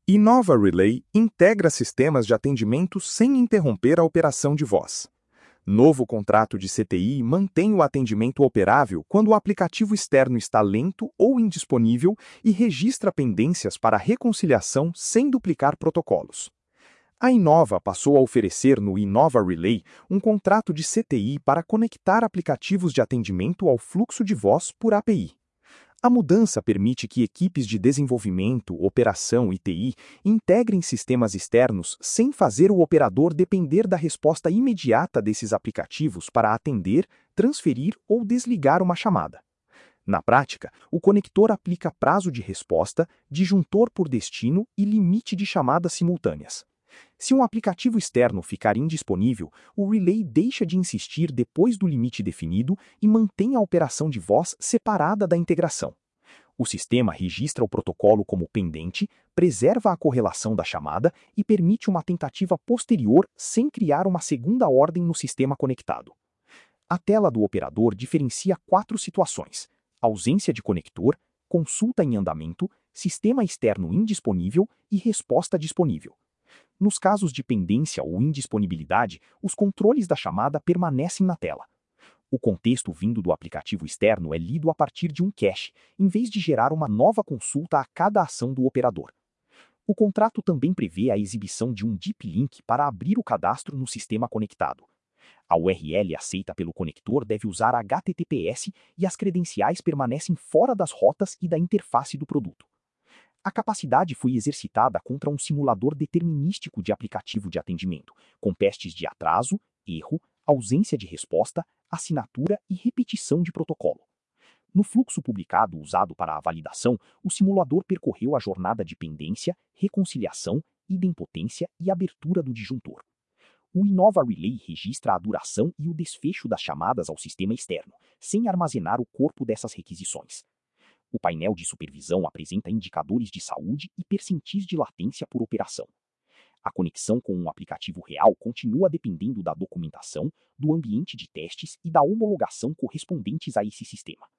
Innova Relay integra sistemas de atendimento sem interromper a operação de voz. Novo contrato de CTI mantém o atendimento operável quando o aplicativo externo está lento ou indisponível e registra pendências para reconciliação sem duplicar protocolos. A Innova passou a oferecer no Innova Relay um contrato de CTI para conectar aplicativos de atendimento ao fluxo de voz por API. A mudança permite que equipes de desenvolvimento, operação e TI integrem sistemas externos sem fazer o operador depender da resposta imediata desses aplicativos para atender, transferir ou desligar uma chamada. Na prática, o conector aplica prazo de resposta, disjuntor por destino e limite de chamadas simultâneas. Se um aplicativo externo ficar indisponível, o relay deixa de insistir depois do limite definido e mantém a operação de voz separada da integração. O sistema registra o protocolo como pendente, preserva a correlação da chamada e permite uma tentativa posterior sem criar uma segunda ordem no sistema conectado. A tela do operador diferencia 4 situações: ausência de conector, consulta em andamento, sistema externo indisponível e resposta disponível. Nos casos de pendência ou indisponibilidade, os controles da chamada permanecem na tela. O contexto vindo do aplicativo externo é lido a partir de um cache, em vez de gerar uma nova consulta a cada ação do operador. O contrato também prevê a exibição de um deep link para abrir o cadastro no sistema conectado. A URL aceita pelo conector deve usar HTTPS e as credenciais permanecem fora das rotas e da interface do produto. A capacidade foi exercitada contra um simulador determinístico de aplicativo de atendimento, com testes de atraso, erro, ausência de resposta, assinatura e repetição de protocolo. No fluxo publicado usado para a validação, o simulador percorreu a jornada de pendência, reconciliação, idempotência e abertura do disjuntor. O Innova Relay registra a duração e o desfecho das chamadas ao sistema externo, sem armazenar o corpo dessas requisições. O painel de supervisão apresenta indicadores de saúde e percentis de latência por operação. A conexão com um aplicativo real continua dependendo da documentação, do ambiente de testes e da homologação correspondentes a esse sistema.